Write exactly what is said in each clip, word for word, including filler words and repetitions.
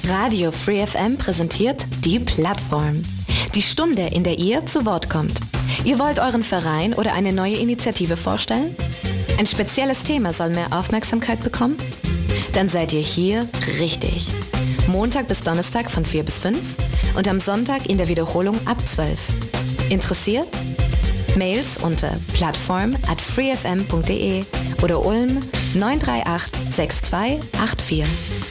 Radio Free F M präsentiert die Plattform. Die Stunde, in der ihr zu Wort kommt. Ihr wollt euren Verein oder eine neue Initiative vorstellen? Ein spezielles Thema soll mehr Aufmerksamkeit bekommen? Dann seid ihr hier richtig. Montag bis Donnerstag von vier bis fünf und am Sonntag in der Wiederholung ab zwölf. Interessiert? Mails unter plattform at freefm punkt de oder Ulm neun drei acht sechs zwei acht vier.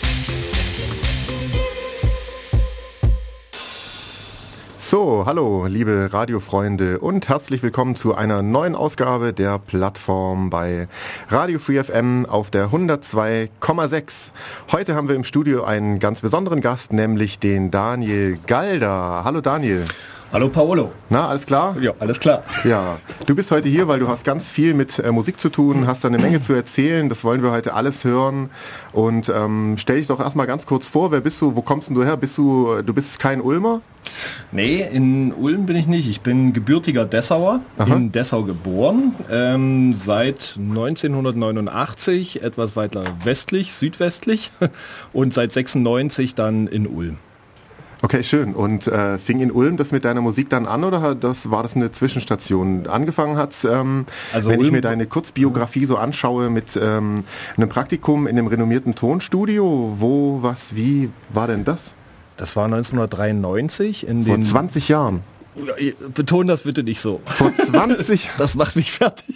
So, hallo liebe Radiofreunde und herzlich willkommen zu einer neuen Ausgabe der Plattform bei Radio Free F M auf der hundertzwei Komma sechs. Heute haben wir im Studio einen ganz besonderen Gast, nämlich den Daniel Galder. Hallo Daniel. Hallo Paolo. Na, alles klar? Ja, alles klar. Ja, du bist heute hier, weil du hast ganz viel mit äh, Musik zu tun, hast da eine Menge zu erzählen, das wollen wir heute alles hören. Und ähm, stell dich doch erstmal ganz kurz vor, wer bist du, wo kommst denn du her? Bist du, du bist kein Ulmer? Nee, in Ulm bin ich nicht. Ich bin gebürtiger Dessauer, Aha. in Dessau geboren, ähm, seit neunzehnhundertneunundachtzig, etwas weiter westlich, südwestlich und seit sechsundneunzig dann in Ulm. Okay, schön. Und äh, fing in Ulm das mit deiner Musik dann an oder das, war das eine Zwischenstation? Angefangen hat ähm, also wenn Ulm, ich mir deine Kurzbiografie so anschaue mit ähm, einem Praktikum in einem renommierten Tonstudio, wo, was, wie war denn das? Das war neunzehnhundertdreiundneunzig. In Vor den zwanzig Jahren? Beton das bitte nicht so. Vor zwanzig? Das macht mich fertig.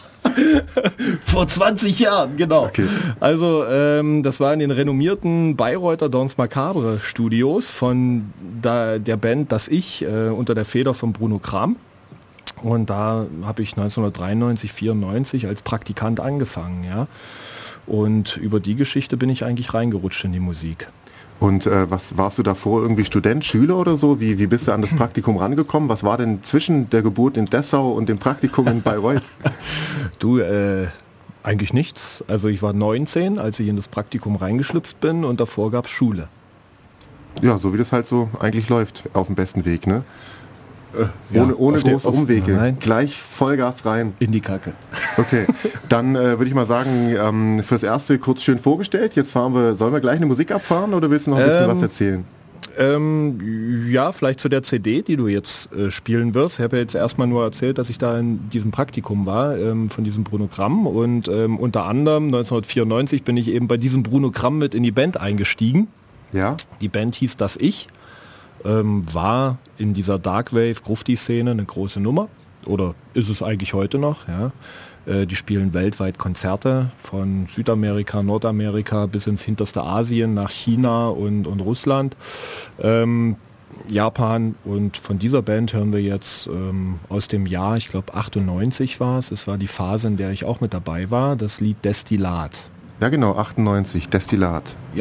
Vor zwanzig Jahren, genau. Okay. Also ähm, das war in den renommierten Bayreuther Danse Macabre Studios von da, der Band Das Ich äh, unter der Feder von Bruno Kram. Und da habe ich neunzehnhundertdreiundneunzig, vierundneunzig als Praktikant angefangen, ja. Und über die Geschichte bin ich eigentlich reingerutscht in die Musik. Und äh, was warst du davor, irgendwie Student, Schüler oder so? Wie, wie bist du an das Praktikum rangekommen? Was war denn zwischen der Geburt in Dessau und dem Praktikum in Bayreuth? Du, äh, eigentlich nichts. Also ich war neunzehn, als ich in das Praktikum reingeschlüpft bin und davor gab es Schule. Ja, so wie das halt so eigentlich läuft, auf dem besten Weg, ne? Ja, ohne ohne große den, Umwege, nein. Gleich Vollgas rein. In die Kacke. Okay, dann äh, würde ich mal sagen, ähm, fürs Erste kurz schön vorgestellt. Jetzt fahren wir, sollen wir gleich eine Musik abfahren oder willst du noch ein bisschen ähm, was erzählen? Ähm, ja, vielleicht zu der C D, die du jetzt äh, spielen wirst. Ich habe ja jetzt erstmal nur erzählt, dass ich da in diesem Praktikum war, ähm, von diesem Bruno Kram. Und ähm, unter anderem neunzehnhundertvierundneunzig bin ich eben bei diesem Bruno Kram mit in die Band eingestiegen. Ja. Die Band hieß Das Ich. Ähm, war in dieser Darkwave-Grufti-Szene eine große Nummer oder ist es eigentlich heute noch, ja. Äh, die spielen weltweit Konzerte von Südamerika, Nordamerika bis ins hinterste Asien, nach China und, und Russland, ähm, Japan, und von dieser Band hören wir jetzt ähm, aus dem Jahr, ich glaube achtundneunzig war es, es war die Phase, in der ich auch mit dabei war, das Lied Destillat. Ja genau, achtundneunzig, Destillat. Ja.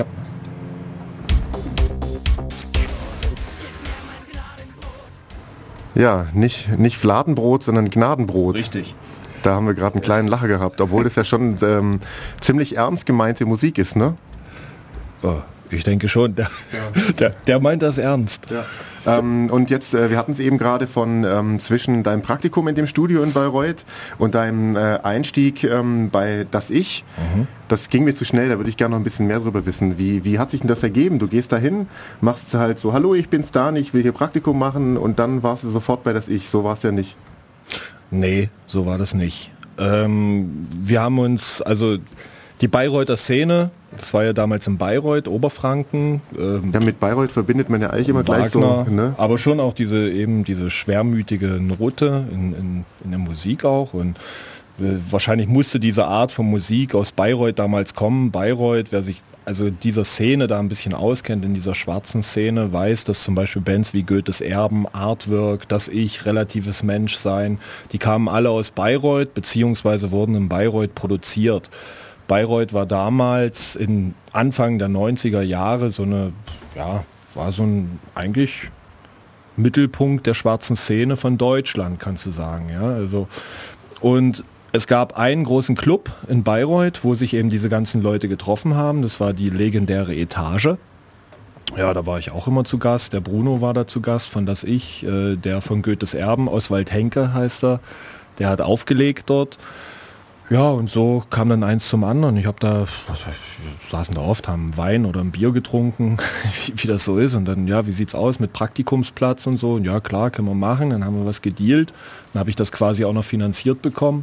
Ja, nicht, nicht Fladenbrot, sondern Gnadenbrot. Richtig. Da haben wir gerade einen kleinen Lacher gehabt, obwohl das ja schon ähm, ziemlich ernst gemeinte Musik ist, ne? Oh, ich denke schon, der, ja. der, der meint das ernst. Ja. Ähm, und jetzt, äh, wir hatten es eben gerade von ähm, zwischen deinem Praktikum in dem Studio in Bayreuth und deinem äh, Einstieg ähm, bei Das Ich. Mhm. Das ging mir zu schnell, da würde ich gerne noch ein bisschen mehr drüber wissen. Wie, wie hat sich denn das ergeben? Du gehst dahin, machst halt so, hallo, ich bin's Dan, ich will hier Praktikum machen, und dann warst du sofort bei Das Ich. So war es ja nicht. Nee, so war das nicht. Ähm, wir haben uns, also die Bayreuther Szene, das war ja damals in Bayreuth, Oberfranken. Ähm, ja, mit Bayreuth verbindet man ja eigentlich immer Wagner, gleich so. Ne? Aber schon auch diese eben diese schwermütige Note in, in, in der Musik auch. Und äh, wahrscheinlich musste diese Art von Musik aus Bayreuth damals kommen. Bayreuth, wer sich also dieser Szene da ein bisschen auskennt, in dieser schwarzen Szene, weiß, dass zum Beispiel Bands wie Goethes Erben, Artwork, Das Ich, Relatives Menschsein, die kamen alle aus Bayreuth, beziehungsweise wurden in Bayreuth produziert. Bayreuth war damals in Anfang der neunziger Jahre so eine, ja, war so ein eigentlich Mittelpunkt der schwarzen Szene von Deutschland, kannst du sagen, ja, also, und es gab einen großen Club in Bayreuth, wo sich eben diese ganzen Leute getroffen haben. Das war die legendäre Etage. Ja, da war ich auch immer zu Gast. Der Bruno war da zu Gast von Das Ich, äh, der von Goethes Erben, Oswald Henke heißt er. Der hat aufgelegt dort. Ja, und so kam dann eins zum anderen. Ich habe da, wir saßen da oft, haben Wein oder ein Bier getrunken, wie, wie das so ist. Und dann, ja, wie sieht's aus mit Praktikumsplatz und so? Und ja, klar, können wir machen. Dann haben wir was gedealt. Dann habe ich das quasi auch noch finanziert bekommen.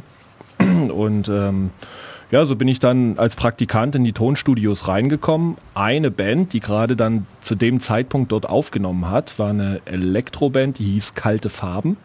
Und ähm, ja, so bin ich dann als Praktikant in die Tonstudios reingekommen. Eine Band, die gerade dann zu dem Zeitpunkt dort aufgenommen hat, war eine Elektroband, die hieß Kalte Farben.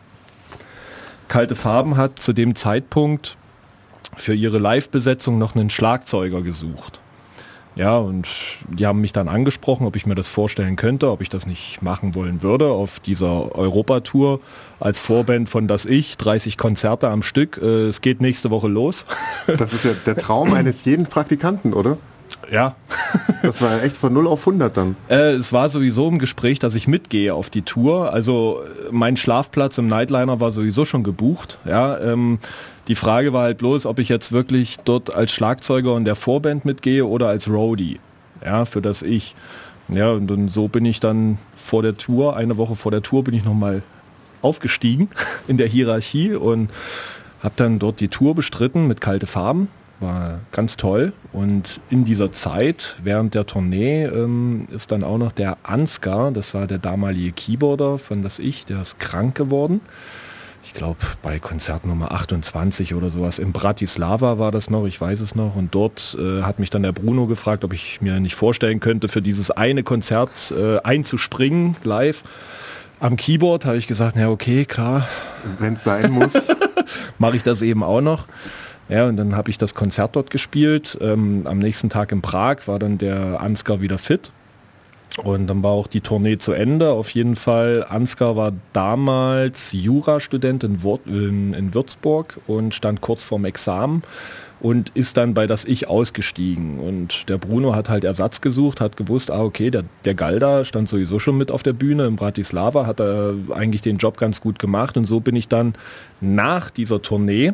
Kalte Farben hat zu dem Zeitpunkt für ihre Live-Besetzung noch einen Schlagzeuger gesucht. Ja, und die haben mich dann angesprochen, ob ich mir das vorstellen könnte, ob ich das nicht machen wollen würde auf dieser Europatour als Vorband von Das Ich, dreißig Konzerte am Stück. Äh, es geht nächste Woche los. Das ist ja der Traum eines jeden Praktikanten, oder? Ja. Das war ja echt von null auf hundert dann. Äh, es war sowieso im Gespräch, dass ich mitgehe auf die Tour. Also mein Schlafplatz im Nightliner war sowieso schon gebucht. Ja, ähm, die Frage war halt bloß, ob ich jetzt wirklich dort als Schlagzeuger in der Vorband mitgehe oder als Roadie. Ja, für das Ich. Ja, und, und so bin ich dann vor der Tour, eine Woche vor der Tour bin ich nochmal aufgestiegen in der Hierarchie und habe dann dort die Tour bestritten mit Kalte Farben. War ganz toll. Und in dieser Zeit, während der Tournee, ähm, ist dann auch noch der Ansgar, das war der damalige Keyboarder von Das Ich, der ist krank geworden. Ich glaube, bei Konzert Nummer achtundzwanzig oder sowas. In Bratislava war das noch, ich weiß es noch. Und dort äh, hat mich dann der Bruno gefragt, ob ich mir nicht vorstellen könnte, für dieses eine Konzert äh, einzuspringen, live. Am Keyboard habe ich gesagt, na okay, klar. Wenn es sein muss. Mache ich das eben auch noch. Ja, und dann habe ich das Konzert dort gespielt. Ähm, am nächsten Tag in Prag war dann der Ansgar wieder fit. Und dann war auch die Tournee zu Ende. Auf jeden Fall, Ansgar war damals Jurastudent in, Wur- in, in Würzburg und stand kurz vorm Examen und ist dann bei Das Ich ausgestiegen. Und der Bruno hat halt Ersatz gesucht, hat gewusst, ah okay, der, der Galda stand sowieso schon mit auf der Bühne. In Bratislava hat er eigentlich den Job ganz gut gemacht. Und so bin ich dann nach dieser Tournee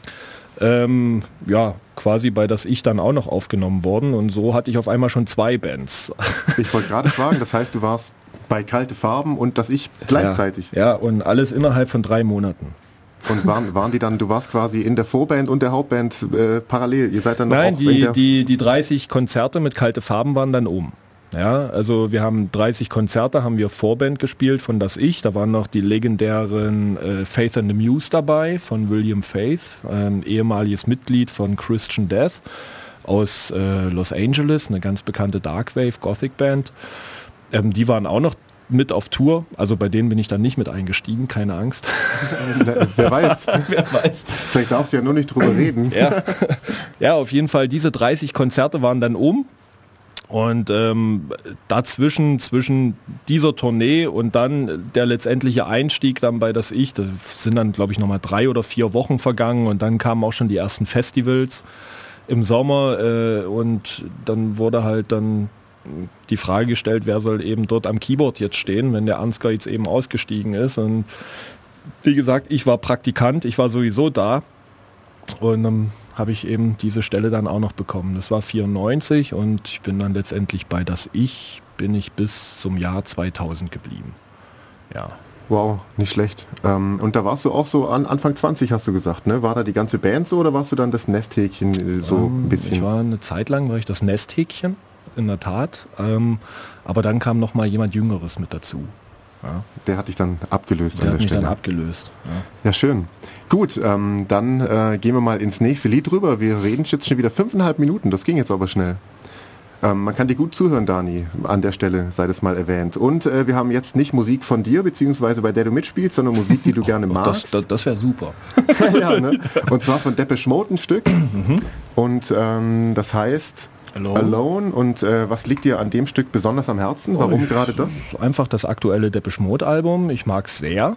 Ähm, ja, quasi bei Das Ich dann auch noch aufgenommen worden und so hatte ich auf einmal schon zwei Bands. Ich wollte gerade fragen, das heißt, du warst bei Kalte Farben und Das Ich gleichzeitig? Ja, ja, und alles innerhalb von drei Monaten. Und waren, waren die dann, du warst quasi in der Vorband und der Hauptband äh, parallel, ihr seid dann noch Nein, auch die, in der die, die dreißig Konzerte mit Kalte Farben waren dann oben. Ja, also wir haben dreißig Konzerte, haben wir Vorband gespielt von Das Ich. Da waren noch die legendären äh, Faith and the Muse dabei von William Faith, ähm, ehemaliges Mitglied von Christian Death aus äh, Los Angeles, eine ganz bekannte Darkwave Gothic Band. Ähm, die waren auch noch mit auf Tour, also bei denen bin ich dann nicht mit eingestiegen, keine Angst. Wer weiß. Wer weiß. Vielleicht darfst du ja nur nicht drüber reden. Ja. Ja, auf jeden Fall, diese dreißig Konzerte waren dann oben. Und ähm, dazwischen, zwischen dieser Tournee und dann der letztendliche Einstieg dann bei Das Ich, das sind dann, glaube ich, nochmal drei oder vier Wochen vergangen und dann kamen auch schon die ersten Festivals im Sommer äh, und dann wurde halt dann die Frage gestellt, wer soll eben dort am Keyboard jetzt stehen, wenn der Ansgar jetzt eben ausgestiegen ist. Und wie gesagt, ich war Praktikant, ich war sowieso da und dann ähm, habe ich eben diese Stelle dann auch noch bekommen. Das war vierundneunzig und ich bin dann letztendlich bei Das Ich, bin ich bis zum Jahr zweitausend geblieben. Ja. Wow, nicht schlecht. Ähm, und da warst du auch so an Anfang zwanzig, hast du gesagt, ne? War da die ganze Band so oder warst du dann das Nesthäkchen äh, so ähm, ein bisschen? Ich war eine Zeit lang, war ich das Nesthäkchen, in der Tat. Ähm, aber dann kam noch mal jemand Jüngeres mit dazu. Ja. Der hat dich dann abgelöst der an der hat mich Stelle. dann abgelöst. Ja, ja schön. Gut, ähm, dann äh, gehen wir mal ins nächste Lied rüber. Wir reden jetzt schon wieder fünfeinhalb Minuten. Das ging jetzt aber schnell. Ähm, man kann dir gut zuhören, Dani, an der Stelle, sei das mal erwähnt. Und äh, wir haben jetzt nicht Musik von dir, beziehungsweise bei der du mitspielst, sondern Musik, die du gerne magst. Das, das, das wäre super. Ja, ne? Und zwar von Depeche Mode ein Stück. Mhm. Und ähm, das heißt Alone. Alone. Und äh, was liegt dir an dem Stück besonders am Herzen? Warum oh, gerade das? Einfach das aktuelle Depeche Mode Album. Ich mag es sehr.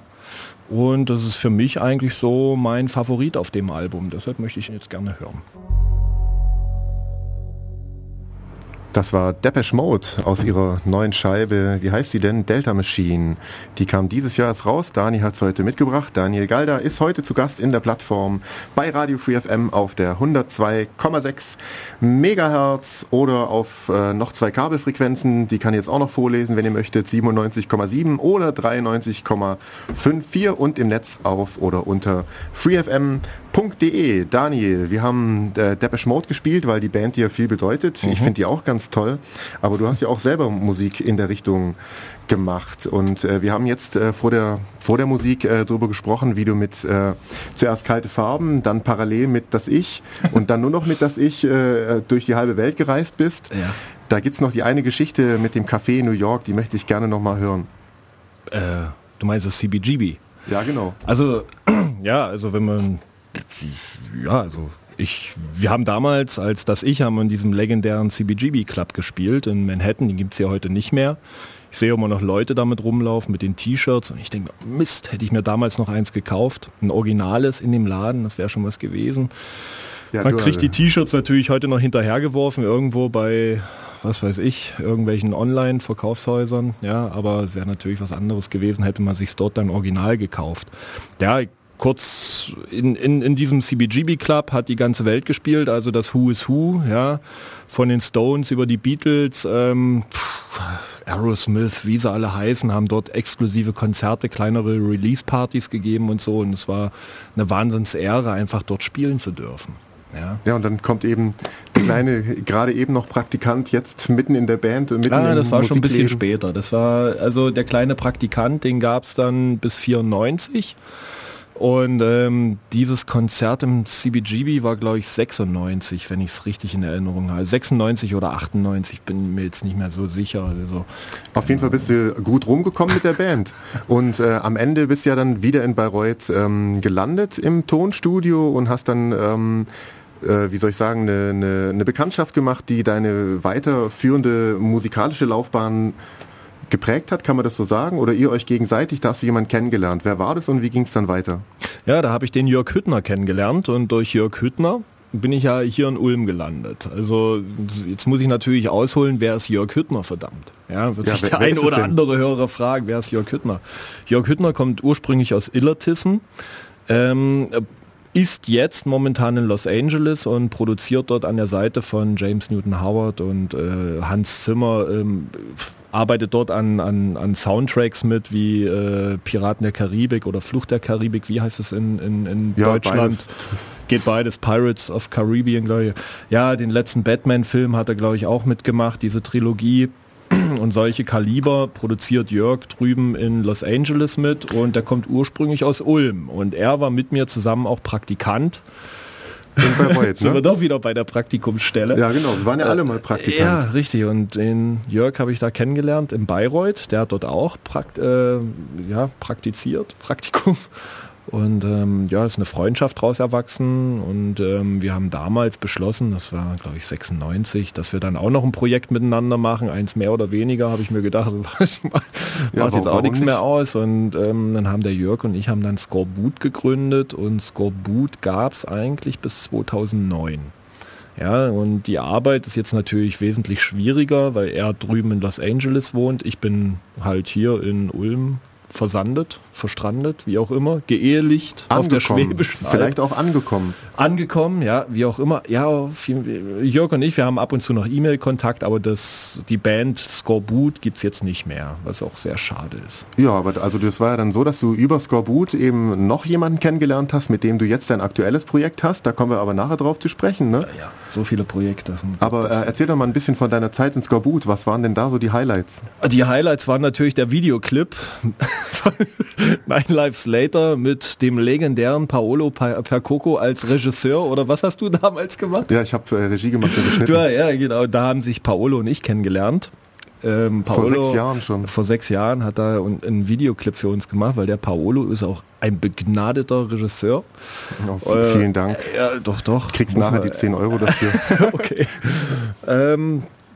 Und das ist für mich eigentlich so mein Favorit auf dem Album. Deshalb möchte ich ihn jetzt gerne hören. Das war Depeche Mode aus ihrer neuen Scheibe, wie heißt sie denn? Delta Machine. Die kam dieses Jahr erst raus. Dani hat es heute mitgebracht. Daniel Galder ist heute zu Gast in der Plattform bei Radio Free F M auf der hundertzwei Komma sechs Megahertz oder auf äh, noch zwei Kabelfrequenzen. Die kann ich jetzt auch noch vorlesen, wenn ihr möchtet. siebenundneunzig Komma sieben oder dreiundneunzig Komma vierundfünfzig und im Netz auf oder unter freefm punkt de. Daniel, wir haben äh, Depeche Mode gespielt, weil die Band dir viel bedeutet. Mhm. Ich finde die auch ganz toll. Aber du hast ja auch selber Musik in der Richtung gemacht. Und äh, wir haben jetzt äh, vor der vor der Musik äh, darüber gesprochen, wie du mit äh, zuerst Kalte Farben, dann parallel mit Das Ich und dann nur noch mit Das Ich äh, durch die halbe Welt gereist bist. Ja. Da gibt es noch die eine Geschichte mit dem Café in New York, die möchte ich gerne nochmal hören. Äh, du meinst das C B G B? Ja, genau. Also, ja, also wenn man Ja, also ich, wir haben damals, als Das Ich, haben wir in diesem legendären C B G B Club gespielt in Manhattan, den gibt es ja heute nicht mehr. Ich sehe immer noch Leute damit rumlaufen mit den T-Shirts und ich denke, Mist, hätte ich mir damals noch eins gekauft, ein originales in dem Laden, das wäre schon was gewesen. Ja, Man kriegt die T-Shirts natürlich heute noch hinterhergeworfen, irgendwo bei, was weiß ich, irgendwelchen Online-Verkaufshäusern, ja, aber es wäre natürlich was anderes gewesen, hätte man sich dort dann original gekauft. Ja, Kurz in, in, in diesem C B G B Club hat die ganze Welt gespielt, also das Who is Who, ja, von den Stones über die Beatles, ähm, pff, Aerosmith, wie sie alle heißen, haben dort exklusive Konzerte, kleinere Release-Partys gegeben und so, und es war eine Wahnsinnsehre, einfach dort spielen zu dürfen. Ja. ja, und dann kommt eben der kleine, gerade eben noch Praktikant, jetzt mitten in der Band. Mitten ah, das war Musikleben. Schon ein bisschen später. Das war, also der kleine Praktikant, den gab es dann bis vierundneunzig. Und ähm, dieses Konzert im C B G B war, glaube ich, sechsundneunzig, wenn ich es richtig in Erinnerung habe. sechsundneunzig oder achtundneunzig, bin mir jetzt nicht mehr so sicher. Also, Auf jeden Fall bist du gut rumgekommen mit der Band. Und äh, am Ende bist du ja dann wieder in Bayreuth ähm, gelandet im Tonstudio und hast dann, ähm, äh, wie soll ich sagen, eine, eine, eine Bekanntschaft gemacht, die deine weiterführende musikalische Laufbahn geprägt hat, kann man das so sagen? Oder ihr euch gegenseitig, da hast du jemanden kennengelernt. Wer war das und wie ging es dann weiter? Ja, da habe ich den Jörg Hüttner kennengelernt und durch Jörg Hüttner bin ich ja hier in Ulm gelandet. Also jetzt muss ich natürlich ausholen, wer ist Jörg Hüttner, verdammt? Ja, wird ja, sich wer, der wer eine oder denn? andere Hörer fragen, wer ist Jörg Hüttner? Jörg Hüttner kommt ursprünglich aus Illertissen, ähm, ist jetzt momentan in Los Angeles und produziert dort an der Seite von James Newton Howard und äh, Hans Zimmer, ähm, arbeitet dort an, an, an Soundtracks mit wie äh, Piraten der Karibik oder Flucht der Karibik, wie heißt es in, in, in ja, Deutschland? Beides. Geht beides, Pirates of Caribbean, glaube ich. Ja, den letzten Batman-Film hat er, glaube ich, auch mitgemacht, diese Trilogie. Und solche Kaliber produziert Jörg drüben in Los Angeles mit und der kommt ursprünglich aus Ulm. Und er war mit mir zusammen auch Praktikant. Bei Bayreuth, sind ne? wir doch wieder bei der Praktikumsstelle. Ja, genau, wir waren ja alle mal Praktikant. Ja, richtig. Und den Jörg habe ich da kennengelernt in Bayreuth. Der hat dort auch Prakt, äh, ja, praktiziert, Praktikum. Und ähm, ja, ist eine Freundschaft draus erwachsen und ähm, wir haben damals beschlossen, das war glaube ich sechsundneunzig, dass wir dann auch noch ein Projekt miteinander machen, eins mehr oder weniger, habe ich mir gedacht, macht ja, jetzt auch nichts nicht? mehr aus und ähm, dann haben der Jörg und ich haben dann Skorbut gegründet und Skorbut gab es eigentlich bis zweitausendneun. Ja, und die Arbeit ist jetzt natürlich wesentlich schwieriger, weil er drüben in Los Angeles wohnt, ich bin halt hier in Ulm versandet, verstrandet, wie auch immer, geehelicht angekommen, auf der Schwäbischen Alb. Vielleicht auch angekommen. Angekommen, ja, wie auch immer. Ja, Jörg und ich, wir haben ab und zu noch E-Mail-Kontakt, aber das, die Band Skorbut gibt es jetzt nicht mehr, was auch sehr schade ist. Ja, aber also das war ja dann so, dass du über Skorbut eben noch jemanden kennengelernt hast, mit dem du jetzt dein aktuelles Projekt hast. Da kommen wir aber nachher drauf zu sprechen, ne? Ja, ja, so viele Projekte. Aber äh, erzähl doch mal ein bisschen von deiner Zeit in Skorbut. Was waren denn da so die Highlights? Die Highlights waren natürlich der Videoclip Nine Lives Later mit dem legendären Paolo Percoco als Regisseur, oder was hast du damals gemacht? Ja, ich habe äh, Regie gemacht und geschnitten. Ja, ja, genau. Da haben sich Paolo und ich kennengelernt. Ähm, Paolo, vor sechs Jahren schon. Vor sechs Jahren hat er einen Videoclip für uns gemacht, weil der Paolo ist auch ein begnadeter Regisseur. Oh, äh, vielen Dank. Ja, doch, doch. Kriegst nachher die zehn Euro dafür. Okay. ähm,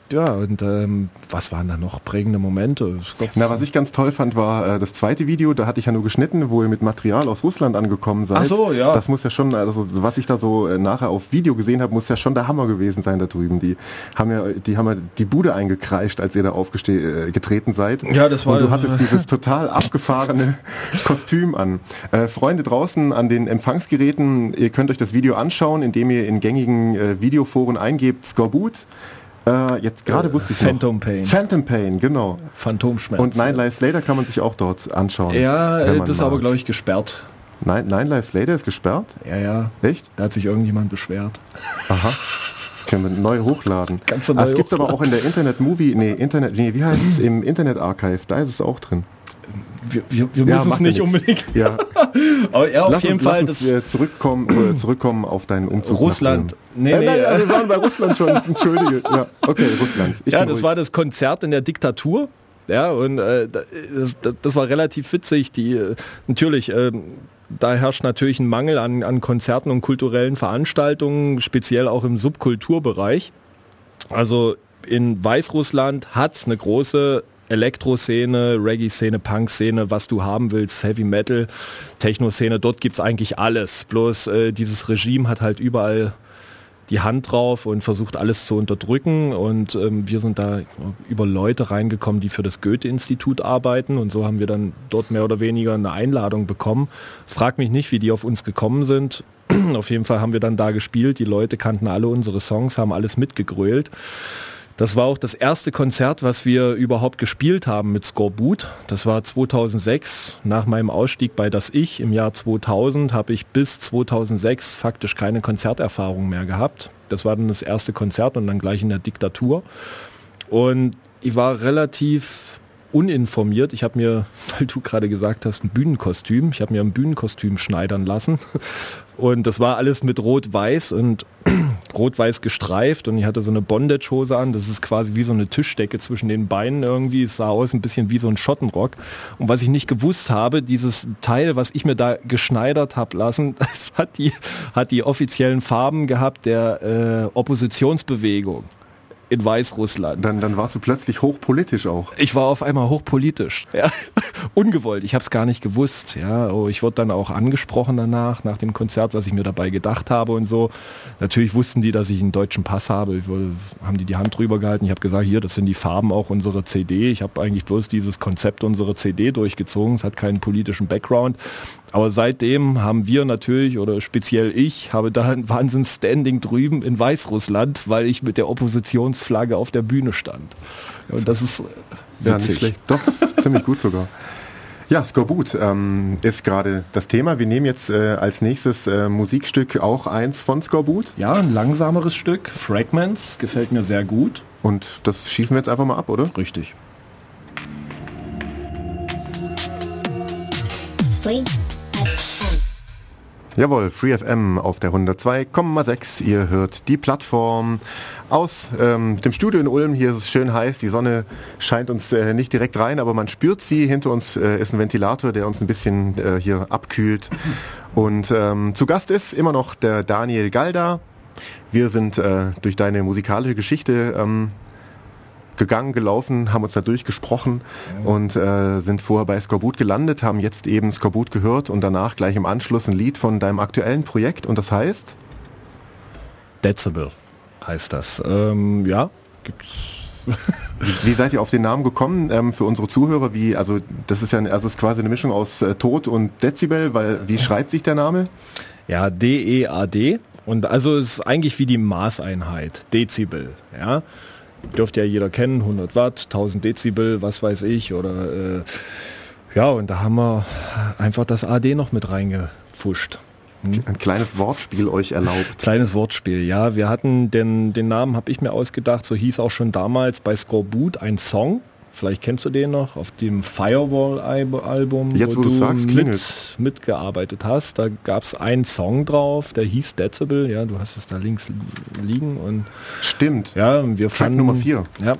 ja, und ähm, was waren da noch prägende Momente? Na, was ich ganz toll fand, war äh, das zweite Video, da hatte ich ja nur geschnitten, wo ihr mit Material aus Russland angekommen seid. Ach so, ja. Das muss ja schon, also was ich da so äh, nachher auf Video gesehen habe, muss ja schon der Hammer gewesen sein da drüben. Die haben ja die, haben ja die Bude eingekreischt, als ihr da aufgetreten seid. Ja, das war... Und du hattest dieses total abgefahrene Kostüm an. Äh, Freunde draußen an den Empfangsgeräten, ihr könnt euch das Video anschauen, indem ihr in gängigen äh, Videoforen eingebt, Skorbut. Äh, jetzt gerade wusste ich Phantom noch. Pain. Phantom Pain, genau. Phantomschmerz. Und Nine Lives Later kann man sich auch dort anschauen. Ja, das ist aber, glaube ich, gesperrt. Nine, Nine Lives Later ist gesperrt? Ja, ja. Echt? Da hat sich irgendjemand beschwert. Aha. Können wir neu hochladen. Kannst du neu ah, es gibt hochladen. aber auch in der Internet-Movie, nee, Internet, nee, wie heißt es? Im Internet-Archive, da ist es auch drin. Wir, wir, wir Ja, müssen es macht ja nicht nichts. unbedingt. Ja. Aber ja, auf Lass jeden uns, Fall. lass uns Das äh, zurückkommen, äh, zurückkommen auf deinen Umzug. Russland. Nach Nee, Ulm. nee. äh, nein, wir waren bei Russland schon. Entschuldige. Ja, okay, Russland. Ich Ja, bin das ruhig. war das Konzert in der Diktatur. Ja, und äh, das, das war relativ witzig. Die, äh, natürlich, äh, da herrscht natürlich ein Mangel an, an Konzerten und kulturellen Veranstaltungen, speziell auch im Subkulturbereich. Also in Weißrussland hat es eine große Elektro-Szene, Reggae-Szene, Punk-Szene, was du haben willst, Heavy Metal, Techno-Szene, dort gibt es eigentlich alles. Bloß äh, dieses Regime hat halt überall die Hand drauf und versucht alles zu unterdrücken und ähm, wir sind da über Leute reingekommen, die für das Goethe-Institut arbeiten und so haben wir dann dort mehr oder weniger eine Einladung bekommen. Frag mich nicht, wie die auf uns gekommen sind. Auf jeden Fall haben wir dann da gespielt, die Leute kannten alle unsere Songs, haben alles mitgegrölt. Das war auch das erste Konzert, was wir überhaupt gespielt haben mit Skorbut. Das war zweitausendsechs. Nach meinem Ausstieg bei Das Ich im Jahr zweitausend habe ich bis zweitausendsechs faktisch keine Konzerterfahrung mehr gehabt. Das war dann das erste Konzert und dann gleich in der Diktatur. Und ich war relativ uninformiert. Ich habe mir, weil du gerade gesagt hast, ein Bühnenkostüm. Ich habe mir ein Bühnenkostüm schneidern lassen. Und das war alles mit Rot-Weiß und rot-weiß gestreift und ich hatte so eine Bondage-Hose an, das ist quasi wie so eine Tischdecke zwischen den Beinen irgendwie, es sah aus ein bisschen wie so ein Schottenrock und was ich nicht gewusst habe, dieses Teil, was ich mir da geschneidert habe lassen, das hat die, hat die offiziellen Farben gehabt der äh, Oppositionsbewegung in Weißrussland. Dann, dann warst du plötzlich hochpolitisch auch. Ich war auf einmal hochpolitisch. Ja. Ungewollt, ich habe es gar nicht gewusst. Ja. Oh, ich wurde dann auch angesprochen danach, nach dem Konzert, was ich mir dabei gedacht habe und so. Natürlich wussten die, dass ich einen deutschen Pass habe. Ich wurde, haben die die Hand drüber gehalten. Ich habe gesagt, hier, das sind die Farben auch unserer C D. Ich habe eigentlich bloß dieses Konzept unserer C D durchgezogen. Es hat keinen politischen Background. Aber seitdem haben wir natürlich, oder speziell ich, habe da ein Wahnsinns-Standing drüben in Weißrussland, weil ich mit der Oppositionsflagge auf der Bühne stand. Und das ist witzig. Ja, nicht schlecht. Doch, ziemlich gut sogar. Ja, Skorbut ähm, ist gerade das Thema. Wir nehmen jetzt äh, als nächstes äh, Musikstück auch eins von Skorbut. Ja, ein langsameres Stück, Fragments, gefällt mir sehr gut. Und das schießen wir jetzt einfach mal ab, oder? Richtig. Jawohl, Free F M auf der hundertzwei Komma sechs. Ihr hört die Plattform aus ähm, dem Studio in Ulm. Hier ist es schön heiß. Die Sonne scheint uns äh, nicht direkt rein, aber man spürt sie. Hinter uns äh, ist ein Ventilator, der uns ein bisschen äh, hier abkühlt. Und ähm, zu Gast ist immer noch der Daniel Galda. Wir sind äh, durch deine musikalische Geschichte ähm, gegangen, gelaufen, haben uns da durchgesprochen und äh, sind vorher bei Skorbut gelandet, haben jetzt eben Skorbut gehört und danach gleich im Anschluss ein Lied von deinem aktuellen Projekt und das heißt? Dezibel heißt das. Ähm, ja, gibt's. Wie seid ihr auf den Namen gekommen? Ähm, für unsere Zuhörer, wie, also das ist ja also es ist quasi eine Mischung aus äh, Tod und Dezibel, weil wie schreibt sich der Name? Ja, D E A D und also es ist eigentlich wie die Maßeinheit, Dezibel, ja. Dürfte ja jeder kennen, hundert Watt, tausend Dezibel, was weiß ich, oder äh, ja, und da haben wir einfach das A D noch mit reingefuscht. Hm? Ein kleines Wortspiel euch erlaubt. Kleines Wortspiel, ja. Wir hatten den, den Namen, habe ich mir ausgedacht, so hieß auch schon damals bei Skorbut ein Song. Vielleicht kennst du den noch, auf dem Firewall-Album, Jetzt, wo, wo du du sagst, mit, klingelt. mitgearbeitet hast. Da gab es einen Song drauf, der hieß Dezibel, ja, du hast es da links liegen und Stimmt. ja, wir Track fanden, Nummer vier. Ja.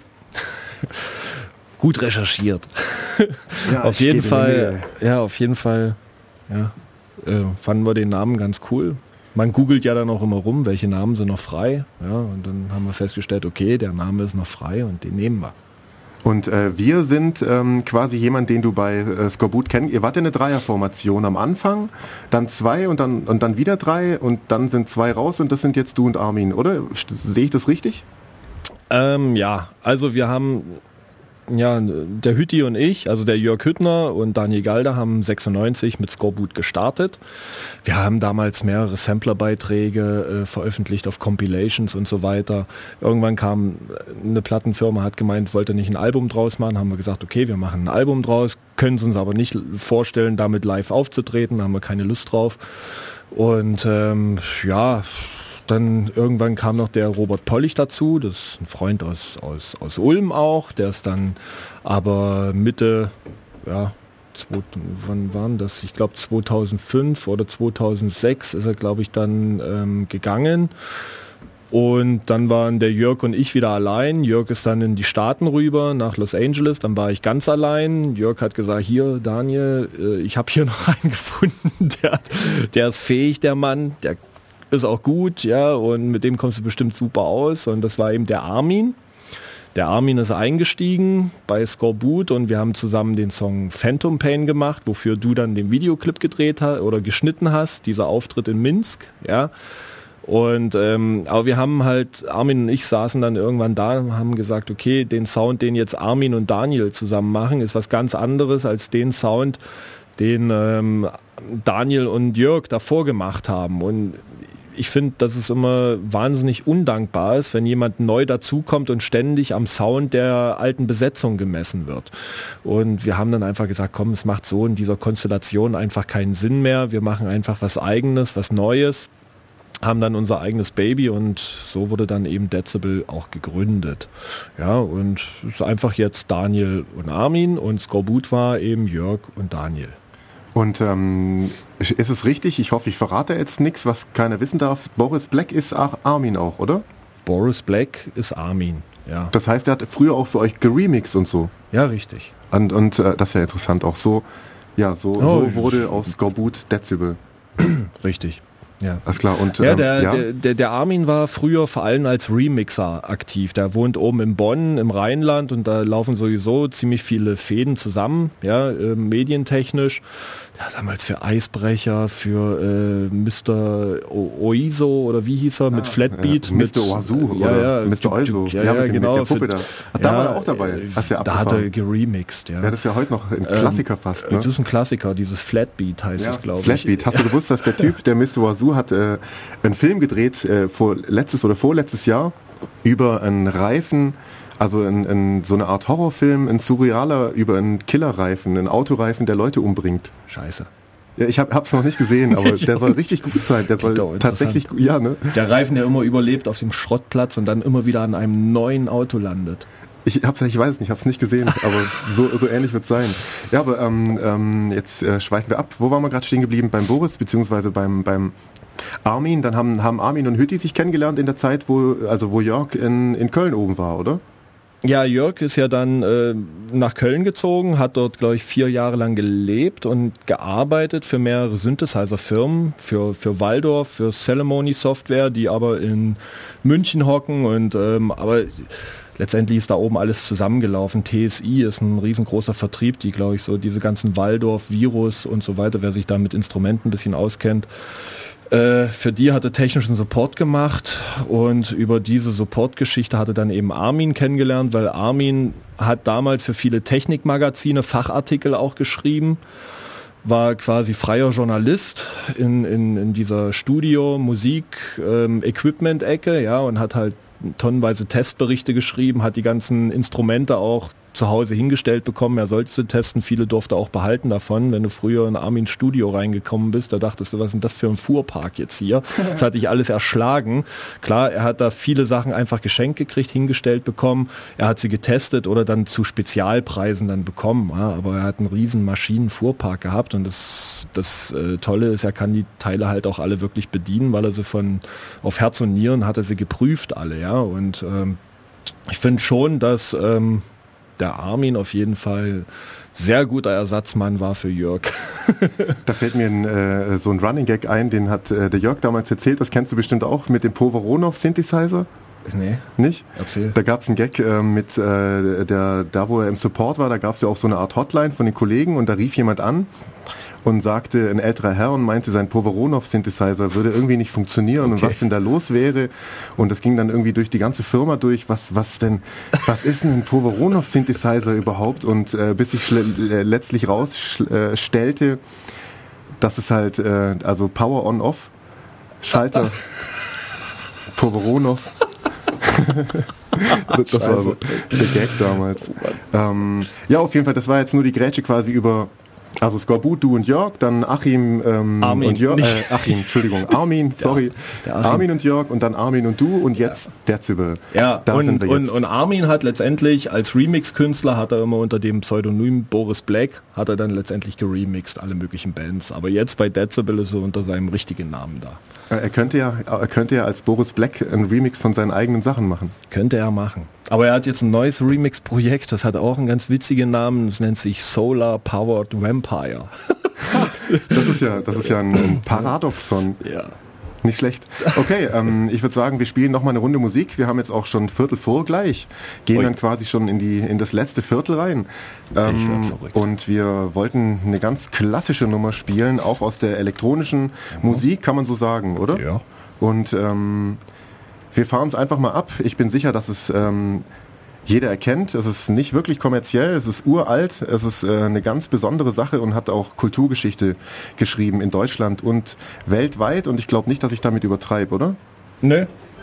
Gut recherchiert. Ja, auf ich jeden gebe mir Fall, ja, auf jeden Fall, ja, äh, fanden wir den Namen ganz cool. man googelt ja dann auch immer rum, welche Namen sind noch frei. Ja, und dann haben wir festgestellt, okay, der Name ist noch frei und den nehmen wir. Und äh, wir sind ähm, quasi jemand, den du bei äh, Skorbut kennst. Ihr wart ja eine Dreierformation am Anfang, dann zwei und dann und dann wieder drei und dann sind zwei raus und das sind jetzt du und Armin, oder? Sehe ich das richtig? Ähm, ja, also wir haben, ja, der Hütti und ich, also der Jörg Hüttner und Daniel Galder haben sechsundneunzig mit Skorbut gestartet. Wir haben damals mehrere Samplerbeiträge äh, veröffentlicht auf Compilations und so weiter. Irgendwann kam eine Plattenfirma, hat gemeint, wollte nicht ein Album draus machen. Haben wir gesagt, okay, wir machen ein Album draus, können es uns aber nicht vorstellen, damit live aufzutreten, haben wir keine Lust drauf. Und ähm, ja... Dann irgendwann kam noch der Robert Pollich dazu, das ist ein Freund aus, aus, aus Ulm auch, der ist dann aber Mitte, ja, zwei, wann waren das? Ich glaube zweitausendfünf oder zweitausendsechs ist er, glaube ich, dann ähm, gegangen. Und dann waren der Jörg und ich wieder allein. Jörg ist dann in die Staaten rüber, nach Los Angeles. Dann war ich ganz allein. Jörg hat gesagt, hier Daniel, äh, ich habe hier noch einen gefunden, der, der ist fähig, der Mann, der ist auch gut, ja, und mit dem kommst du bestimmt super aus. Und das war eben der Armin. Der Armin ist eingestiegen bei Skorbut und wir haben zusammen den Song Phantom Pain gemacht, wofür du dann den Videoclip gedreht hast oder geschnitten hast, dieser Auftritt in Minsk, ja. Und ähm, aber wir haben halt, Armin und ich saßen dann irgendwann da und haben gesagt, okay, den Sound, den jetzt Armin und Daniel zusammen machen, ist was ganz anderes als den Sound, den ähm, Daniel und Jörg davor gemacht haben. Und ich finde, dass es immer wahnsinnig undankbar ist, wenn jemand neu dazukommt und ständig am Sound der alten Besetzung gemessen wird. Und wir haben dann einfach gesagt, komm, es macht so in dieser Konstellation einfach keinen Sinn mehr. Wir machen einfach was Eigenes, was Neues, haben dann unser eigenes Baby und so wurde dann eben Dezibel auch gegründet. Ja, und es ist einfach jetzt Daniel und Armin und Skorbut war eben Jörg und Daniel. Und ähm, ist es richtig, ich hoffe, ich verrate jetzt nichts, was keiner wissen darf, Boris Black ist Ar- Armin auch, oder? Boris Black ist Armin, ja. Das heißt, er hat früher auch für euch geremixed und so? Ja, richtig. Und, und äh, das ist ja interessant, auch so, ja, so, oh, so wurde aus Skorbut Dezibel. Richtig. Ja, alles klar. Und, ja, ähm, der, ja? Der, der, der Armin war früher vor allem als Remixer aktiv. Der wohnt oben in Bonn im Rheinland und da laufen sowieso ziemlich viele Fäden zusammen, ja, äh, medientechnisch. Der hat damals für Eisbrecher, für äh, Mister O- Oizo oder wie hieß er, mit ah, Flatbeat. Ja, Mister Oizo ja, oder ja, Mister Oizo. Ja, ja, ja, mit, genau. Mit der Puppe da. Ach, da ja, war er auch dabei. Hast ja da hat er geremixed, ja. Ja, das ist ja heute noch ein Klassiker ähm, fast. Ne? Das ist ein Klassiker, dieses Flatbeat heißt ja, es, glaube ich. Flatbeat. Hast du gewusst, dass der Typ, der Mister Oizo, hat äh, einen Film gedreht, äh, vor letztes oder vorletztes Jahr, über einen Reifen, also in, in so eine Art Horrorfilm, ein surrealer, über einen Killerreifen, einen Autoreifen, der Leute umbringt. Scheiße. Ja, ich hab, hab's noch nicht gesehen, aber der soll richtig gut sein. Der soll tatsächlich gut, ja, ne? Der Reifen, der immer überlebt auf dem Schrottplatz und dann immer wieder an einem neuen Auto landet. Ich hab's, ich weiß es nicht, ich hab's nicht gesehen, aber so, so ähnlich wird's sein. Ja, aber ähm, ähm, jetzt äh, schweifen wir ab. Wo waren wir gerade stehen geblieben? Beim Boris, beziehungsweise beim, beim Armin. Dann haben, haben Armin und Hütti sich kennengelernt in der Zeit, wo, also wo Jörg in, in Köln oben war, oder? Ja, Jörg ist ja dann äh, nach Köln gezogen, hat dort, glaube ich, vier Jahre lang gelebt und gearbeitet für mehrere Synthesizer-Firmen, für, für Waldorf, für Ceremony Software, die aber in München hocken und ähm, aber letztendlich ist da oben alles zusammengelaufen. T S I ist ein riesengroßer Vertrieb, die, glaube ich, so diese ganzen Waldorf, Virus und so weiter, wer sich da mit Instrumenten ein bisschen auskennt, Äh, für die hatte technischen Support gemacht und über diese Support-Geschichte hatte dann eben Armin kennengelernt, weil Armin hat damals für viele Technikmagazine Fachartikel auch geschrieben, war quasi freier Journalist in, in, in dieser Studio-Musik-Equipment-Ecke, ja, und hat halt tonnenweise Testberichte geschrieben, hat die ganzen Instrumente auch zu Hause hingestellt bekommen, er sollte sie testen, viele durfte auch behalten davon. Wenn du früher in Armins Studio reingekommen bist, da dachtest du, was ist denn das für ein Fuhrpark jetzt hier? Das hat dich alles erschlagen. Klar, er hat da viele Sachen einfach geschenkt gekriegt, hingestellt bekommen, er hat sie getestet oder dann zu Spezialpreisen dann bekommen, ja, aber er hat einen riesen Maschinenfuhrpark gehabt und das, das äh, Tolle ist, er kann die Teile halt auch alle wirklich bedienen, weil er sie von auf Herz und Nieren hat er sie geprüft alle, ja, und ähm, ich finde schon, dass ähm, der Armin auf jeden Fall sehr guter Ersatzmann war für Jörg. Da fällt mir ein, äh, so ein Running Gag ein, den hat äh, der Jörg damals erzählt, das kennst du bestimmt auch, mit dem Poveronov-Synthesizer. Nee. Nicht? Erzähl. Da gab es einen Gag äh, mit, äh, der, da wo er im Support war, da gab es ja auch so eine Art Hotline von den Kollegen und da rief jemand an und sagte, ein älterer Herr und meinte, sein Poveronov-Synthesizer würde irgendwie nicht funktionieren okay. und was denn da los wäre. Und das ging dann irgendwie durch die ganze Firma durch, was, was denn, was ist denn ein Poveronov-Synthesizer überhaupt? Und äh, bis sich äh, letztlich rausstellte, äh, dass es halt, äh, also Power on-off, Schalter, Poveronov. das das war so der Gag damals. Ähm, ja, auf jeden Fall, das war jetzt nur die Grätsche quasi über, also Skorbut, du und Jörg, dann Achim ähm, Armin, und Jörg, äh, Achim, Entschuldigung, Armin, sorry, der Armin. Armin und Jörg und dann Armin und du und jetzt ja. Dezibel. Ja, da und, sind wir jetzt. Und, und Armin hat letztendlich als Remix-Künstler, hat er immer unter dem Pseudonym Boris Black, hat er dann letztendlich geremixed, alle möglichen Bands. Aber jetzt bei Dezibel ist er unter seinem richtigen Namen da. Er könnte ja, er könnte ja als Boris Black einen Remix von seinen eigenen Sachen machen. Könnte er machen. Aber er hat jetzt ein neues Remix-Projekt, das hat auch einen ganz witzigen Namen, das nennt sich Solar Powered Vampire. Das ist ja, das ist ja ein, ein Paradoxon. Ja. Nicht schlecht. Okay, ähm, ich würde sagen, wir spielen noch mal eine Runde Musik. Wir haben jetzt auch schon Viertel vor gleich. Gehen Ui. dann quasi schon in, die, in das letzte Viertel rein. Ähm, und wir wollten eine ganz klassische Nummer spielen, auch aus der elektronischen mhm. Musik, kann man so sagen, oder? Ja. Und ähm, wir fahren es einfach mal ab. Ich bin sicher, dass es ähm, jeder erkennt. Es ist nicht wirklich kommerziell, es ist uralt, es ist äh, eine ganz besondere Sache und hat auch Kulturgeschichte geschrieben in Deutschland und weltweit. Und ich glaube nicht, dass ich damit übertreibe, oder? Nö.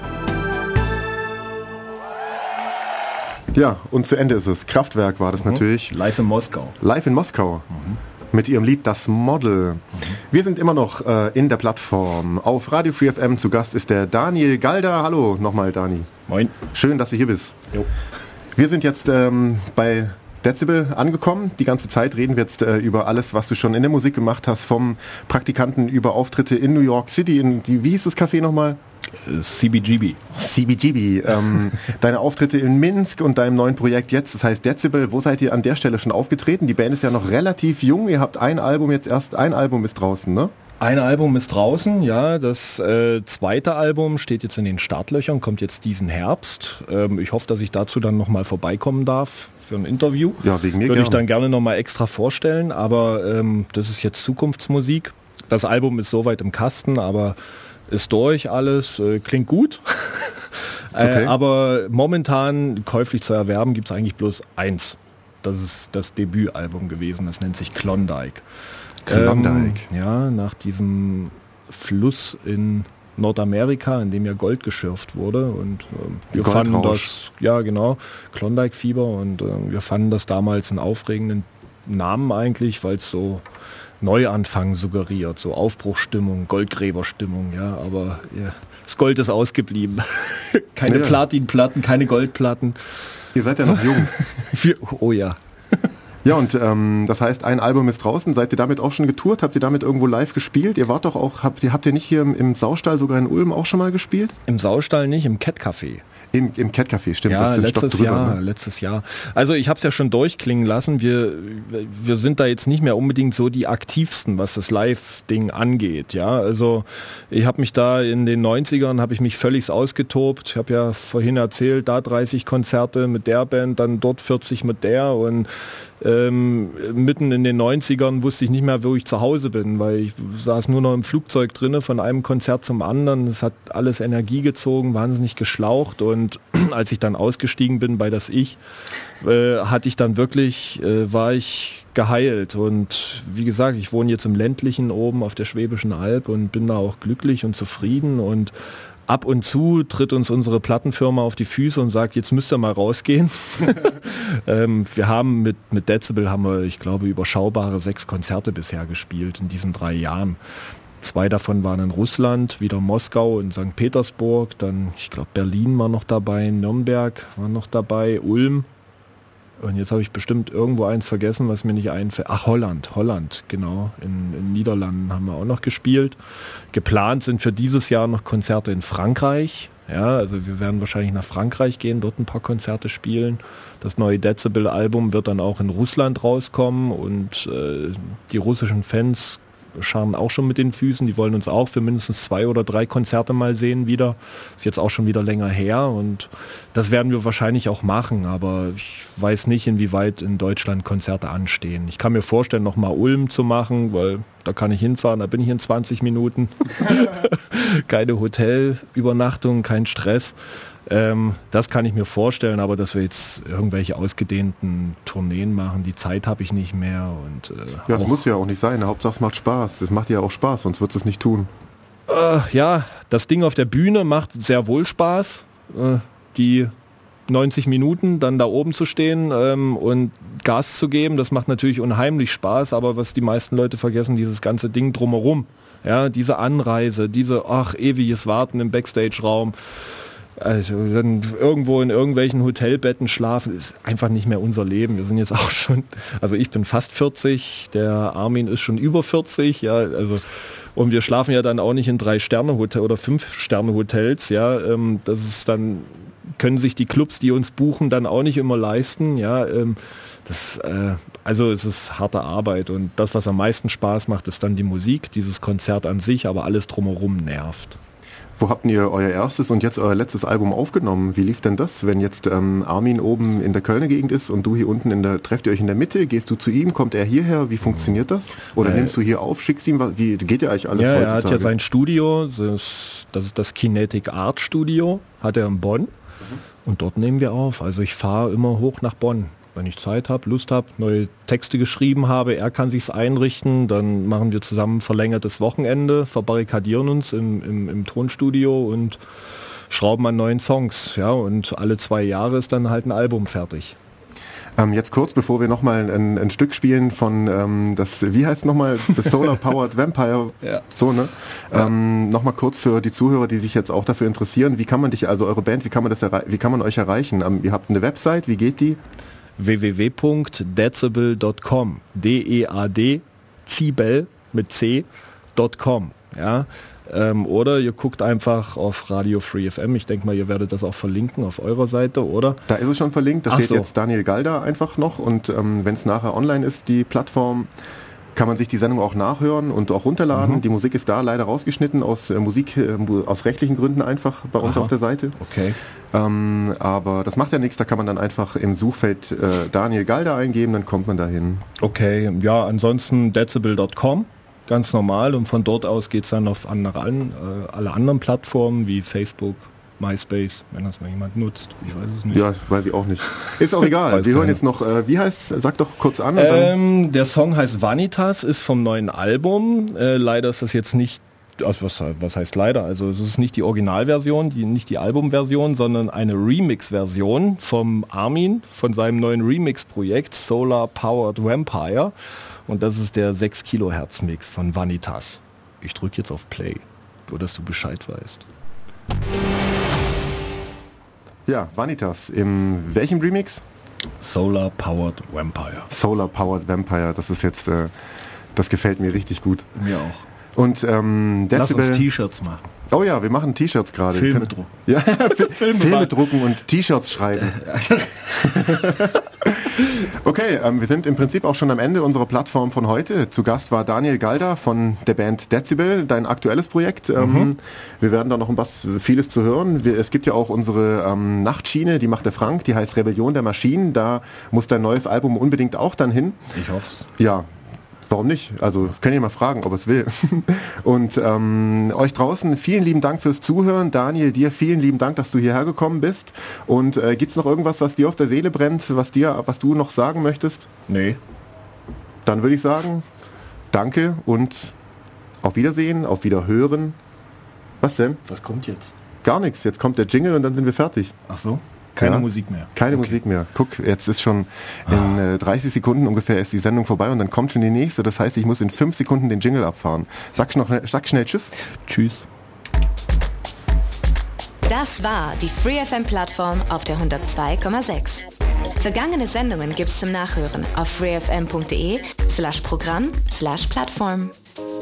Ja, und zu Ende ist es. Kraftwerk war das mhm. natürlich. Live in Moskau. Live in Moskau. Mhm. Mit ihrem Lied Das Model. Mhm. Wir sind immer noch äh, in der Plattform. Auf Radio Free F M zu Gast ist der Daniel Galder. Hallo nochmal, Dani. Moin. Schön, dass du hier bist. Jo. Wir sind jetzt ähm, bei Dezibel angekommen. Die ganze Zeit reden wir jetzt äh, über alles, was du schon in der Musik gemacht hast, vom Praktikanten über Auftritte in New York City, in die, wie hieß das Café nochmal? C B G B. C B G B. Ähm, deine Auftritte in Minsk und deinem neuen Projekt jetzt, das heißt Dezibel. Wo seid ihr an der Stelle schon aufgetreten? Die Band ist ja noch relativ jung. Ihr habt ein Album jetzt erst, ein Album ist draußen, ne? Ein Album ist draußen, ja. Das äh, zweite Album steht jetzt in den Startlöchern, kommt jetzt diesen Herbst. Ähm, ich hoffe, dass ich dazu dann nochmal vorbeikommen darf für ein Interview. Ja, wegen mir Würde ich gerne. dann gerne nochmal extra vorstellen, aber ähm, das ist jetzt Zukunftsmusik. Das Album ist soweit im Kasten, aber ist durch alles, äh, klingt gut. Okay. äh, aber momentan käuflich zu erwerben gibt es eigentlich bloß eins. Das ist das Debütalbum gewesen, das nennt sich Klondike. Klondike. Ähm, ja, nach diesem Fluss in Nordamerika, in dem ja Gold geschürft wurde und ähm, wir fanden das, ja genau, Klondike-Fieber und äh, wir fanden das damals einen aufregenden Namen eigentlich, weil es so Neuanfang suggeriert, so Aufbruchstimmung, Goldgräberstimmung, ja, aber ja, das Gold ist ausgeblieben. Keine ja. Platinplatten, keine Goldplatten. Ihr seid ja noch jung. Oh ja. Ja, und ähm, das heißt, ein Album ist draußen. Seid ihr damit auch schon getourt? Habt ihr damit irgendwo live gespielt? Ihr wart doch auch, habt ihr, habt ihr nicht hier im, im Saustall sogar in Ulm auch schon mal gespielt? Im Saustall nicht, im Cat Café. Im, im Cat Café, stimmt. Ja, das ist ein letztes Stock drüber, Jahr, ne? letztes Jahr. Also ich habe es ja schon durchklingen lassen. Wir, wir sind da jetzt nicht mehr unbedingt so die aktivsten, was das Live-Ding angeht. Ja, also ich habe mich da in den neunzigern habe ich mich völlig ausgetobt. Ich habe ja vorhin erzählt, da dreißig Konzerte mit der Band, dann dort vierzig mit der und ähm, mitten in den neunzigern wusste ich nicht mehr, wo ich zu Hause bin, weil ich saß nur noch im Flugzeug drinne von einem Konzert zum anderen. Es hat alles Energie gezogen, wahnsinnig geschlaucht und als ich dann ausgestiegen bin bei Das Ich, äh, hatte ich dann wirklich, äh, war ich geheilt und wie gesagt, ich wohne jetzt im ländlichen oben auf der Schwäbischen Alb und bin da auch glücklich und zufrieden und ab und zu tritt uns unsere Plattenfirma auf die Füße und sagt, jetzt müsst ihr mal rausgehen. ähm, wir haben mit, mit Dezibel haben wir, ich glaube, überschaubare sechs Konzerte bisher gespielt in diesen drei Jahren. Zwei davon waren in Russland, wieder Moskau und Sankt Petersburg, dann, ich glaube, Berlin war noch dabei, Nürnberg war noch dabei, Ulm. Und jetzt habe ich bestimmt irgendwo eins vergessen, was mir nicht einfällt. Ach, Holland, Holland, genau. In den Niederlanden haben wir auch noch gespielt. Geplant sind für dieses Jahr noch Konzerte in Frankreich. Ja, also wir werden wahrscheinlich nach Frankreich gehen, dort ein paar Konzerte spielen. Das neue Dezibel-Album wird dann auch in Russland rauskommen und äh, die russischen Fans scharren auch schon mit den Füßen. Die wollen uns auch für mindestens zwei oder drei Konzerte mal sehen wieder. Ist jetzt auch schon wieder länger her und das werden wir wahrscheinlich auch machen, aber ich weiß nicht, inwieweit in Deutschland Konzerte anstehen. Ich kann mir vorstellen, nochmal Ulm zu machen, weil da kann ich hinfahren, da bin ich in zwanzig Minuten. Keine Hotelübernachtung, kein Stress. Ähm, das kann ich mir vorstellen, aber dass wir jetzt irgendwelche ausgedehnten Tourneen machen, die Zeit habe ich nicht mehr. Und, äh, ja, das muss ja auch nicht sein. Hauptsache es macht Spaß. Das macht ja auch Spaß, sonst wird es nicht tun. Äh, ja, das Ding auf der Bühne macht sehr wohl Spaß. Äh, die neunzig Minuten dann da oben zu stehen ähm, und Gas zu geben, das macht natürlich unheimlich Spaß, aber was die meisten Leute vergessen, dieses ganze Ding drumherum. Ja, diese Anreise, diese, ach, ewiges Warten im Backstage-Raum. Also dann irgendwo in irgendwelchen Hotelbetten schlafen, ist einfach nicht mehr unser Leben. Wir sind jetzt auch schon, also ich bin fast vierzig, der Armin ist schon über vierzig, ja, also und wir schlafen ja dann auch nicht in Drei-Sterne-Hotel oder Fünf-Sterne-Hotels, ja, ähm, das ist dann, können sich die Clubs, die uns buchen, dann auch nicht immer leisten, ja, ähm, das, äh, also es ist harte Arbeit und das, was am meisten Spaß macht, ist dann die Musik, dieses Konzert an sich, aber alles drumherum nervt. Wo habt ihr euer erstes und jetzt euer letztes Album aufgenommen? Wie lief denn das, wenn jetzt ähm, Armin oben in der Kölner Gegend ist und du hier unten in der, trefft ihr euch in der Mitte, gehst du zu ihm, kommt er hierher, wie funktioniert das? Oder äh, nimmst du hier auf, schickst ihm, wie geht ja eigentlich alles ja, heutzutage? Er hat ja sein Studio, das ist das, ist das Kinetic Art Studio, hat er in Bonn mhm. und dort nehmen wir auf. Also ich fahre immer hoch nach Bonn. Wenn ich Zeit habe, Lust habe, neue Texte geschrieben habe, er kann sich's einrichten, dann machen wir zusammen ein verlängertes Wochenende, verbarrikadieren uns im, im, im Tonstudio und schrauben an neuen Songs. Ja, und alle zwei Jahre ist dann halt ein Album fertig. Ähm, jetzt kurz, bevor wir nochmal ein, ein Stück spielen von, ähm, das, wie heißt es nochmal, The Solar Powered Vampire, ja. so, ne? Ja. Ähm, nochmal kurz für die Zuhörer, die sich jetzt auch dafür interessieren, wie kann man dich, also eure Band, wie kann man das errei- wie kann man euch erreichen? Ähm, ihr habt eine Website, wie geht die? w w w punkt dezibel punkt com D E A D Zibel mit C .com, ja. Ähm, oder ihr guckt einfach auf Radio Free F M. Ich denke mal, ihr werdet das auch verlinken auf eurer Seite, oder? Da ist es schon verlinkt. Da Ach steht so. jetzt Daniel Galda einfach noch. Und ähm, wenn es nachher online ist, die Plattform, kann man sich die Sendung auch nachhören und auch runterladen. Mhm. Die Musik ist da leider rausgeschnitten aus äh, Musik äh, aus rechtlichen Gründen einfach bei uns Aha. auf der Seite. Okay. Ähm, aber das macht ja nichts. Da kann man dann einfach im Suchfeld äh, Daniel Galda eingeben, dann kommt man dahin. Okay. Ja, ansonsten dezibel punkt com. Ganz normal und von dort aus geht es dann auf andere, äh, alle anderen Plattformen wie Facebook, MySpace, wenn das mal jemand nutzt. Ich weiß es nicht. Ja, weiß ich auch nicht. Ist auch egal. Wir hören jetzt noch, äh, wie heißt es? Sag doch kurz an. Ähm, der Song heißt Vanitas, ist vom neuen Album. Äh, leider ist das jetzt nicht, also was, was heißt leider? Also es ist nicht die Originalversion, die, nicht die Albumversion, sondern eine Remix-Version vom Armin, von seinem neuen Remix-Projekt Solar Powered Vampire. Und das ist der sechs Kilohertz Mix von Vanitas. Ich drücke jetzt auf Play, nur dass du Bescheid weißt. Ja, Vanitas. In welchem Remix? Solar Powered Vampire. Solar Powered Vampire. Das ist jetzt, äh, das gefällt mir richtig gut. Mir auch. Und ähm, Lass Dezibel, uns T-Shirts machen. Oh ja, wir machen T-Shirts gerade. Filme drucken. Ja, Filme, Filme drucken und T-Shirts schreiben. Okay, ähm, wir sind im Prinzip auch schon am Ende unserer Plattform von heute. Zu Gast war Daniel Galda von der Band Dezibel, dein aktuelles Projekt. Ähm, mhm. Wir werden da noch was, vieles zu hören. Wir, es gibt ja auch unsere ähm, Nachtschiene, die macht der Frank, die heißt Rebellion der Maschinen. Da muss dein neues Album unbedingt auch dann hin. Ich hoff's. Ja. Warum nicht? Also könnt ihr mal fragen, ob es will. Und ähm, euch draußen vielen lieben Dank fürs Zuhören. Daniel, dir vielen lieben Dank, dass du hierher gekommen bist. Und äh, gibt es noch irgendwas, was dir auf der Seele brennt, was dir, was du noch sagen möchtest? Nee. Dann würde ich sagen, danke und auf Wiedersehen, auf Wiederhören. Was denn? Was kommt jetzt? Gar nichts. Jetzt kommt der Jingle und dann sind wir fertig. Ach so? Keine ja? Musik mehr. Keine okay. Musik mehr. Guck, jetzt ist schon in äh, dreißig Sekunden ungefähr ist die Sendung vorbei und dann kommt schon die nächste. Das heißt, ich muss in fünf Sekunden den Jingle abfahren. Sag, noch, sag schnell Tschüss. Tschüss. Das war die Free F M Plattform auf der hundertzwei Komma sechs. Vergangene Sendungen gibt's zum Nachhören auf freefm.de slash Programm slash Plattform.